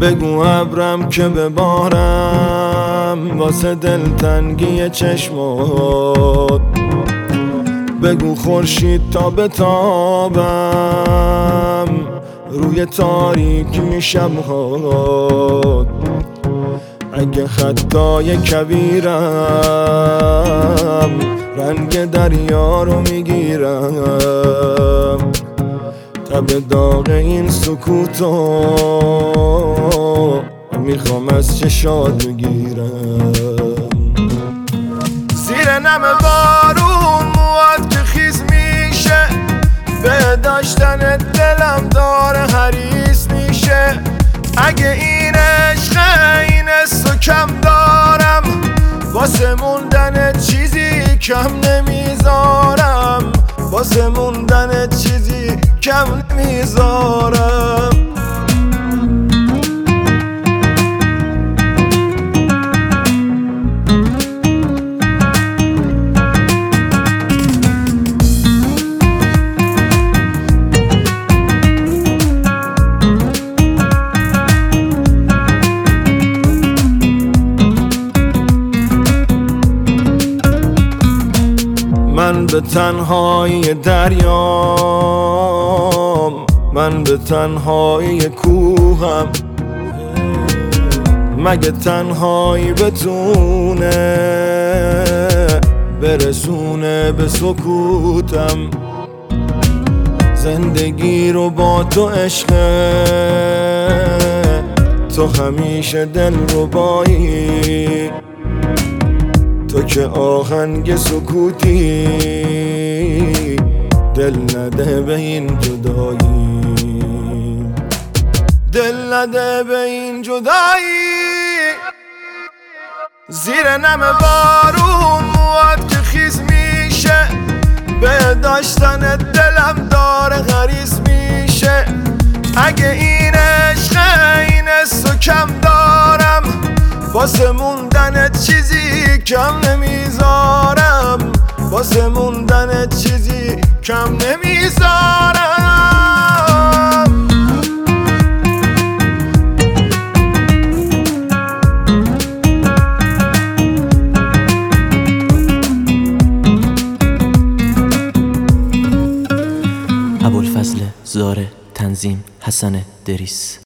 بگو ابرم که ببارم واسه دلتنگی چشمات، بگو خورشید تا بتابم روی تاریکی شب‌هات. اگه خطای کبیرم رنگ دریا رو میگیرم، تب داغ این سکوتو میخوام از چشات بگیرم. زیر نم بارون مواد که خیز میشه، به داشتن دلم داره حریص میشه. اگه این عشقه این حسو کم دارم، واسه موندن چیزی کم نمیذارم، واسه موندن چیزی کم نمیذارم. من به تنهایی دریام، من به تنهایی کوهم، مگه تنهایی بتونه برسونه به سکوتم. زندگی رو با تو عشقه، تو همیشه دل ربایی، تو که آهنگ سکوتی، دل نده به این جدایی، دل نده به این جدایی. زیر نم بارون مواد که خیز میشه، به داشتن دلم داره غریز میشه. اگه این عشقه این حسو کم دارم، واسه موندن چیزی کم نمیذارم، واسه موندن چیزی کم نمیذارم. ابوالفضل زاره، تنظیم حسن دریس.